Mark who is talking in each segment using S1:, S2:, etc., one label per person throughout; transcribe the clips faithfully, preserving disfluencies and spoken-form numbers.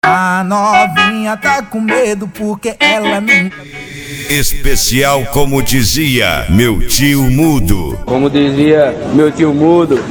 S1: A novinha tá com medo porque ela nunca...
S2: Especial como dizia meu tio Mudo.
S3: Como dizia meu tio Mudo.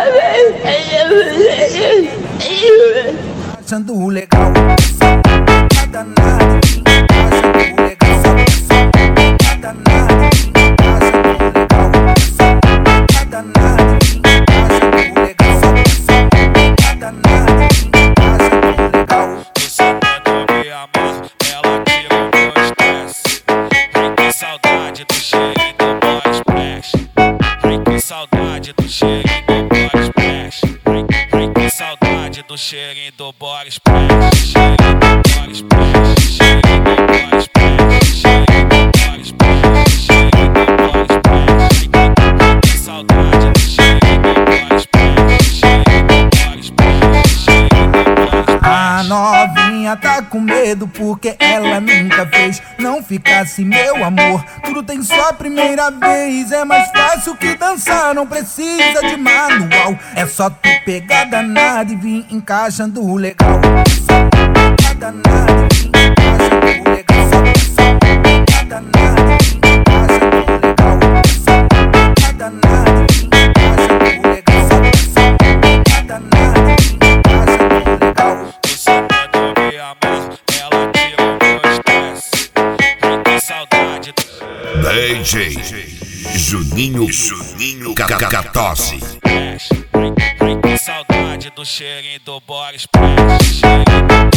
S1: Achando legal. Nada, nada, achando legal. Nada, nada, achando legal. Nada, nada, achando legal. Nada, nada, achando legal.
S4: Você quando me amar, ela tira o meu estresse. Ai que saudade do cheirinho do body splash. Ai que saudade do cheirinho do body splash. Ai, ai que saudade do cheirinho do body splash. Cheirinho do body splash. Cheirinho do body splash. Cheirinho do body splash. Cheirinho do body splash. Ai que saudade do cheirinho do body splash. Cheirinho do body splash. Cheirinho do body splash.
S1: A novinha tá com medo porque ela nunca fez. Não ficasse meu amor, tudo tem sua primeira vez. É mais fácil que dançar, não precisa de manual. É só tu pegar danada e vir encaixando legal. Só danada e vir encaixando legal. Só danada e vir encaixando legal. Só danada e vir encaixando legal. Só danada e vir encaixando legal.
S4: Você quando me amar, ela tira o meu estresse. Ai que saudade do
S2: D J Juninho Juninho Cacatosse.
S4: splash. Ai, ai que saudade do cheirinho do body splash. Cheirinho do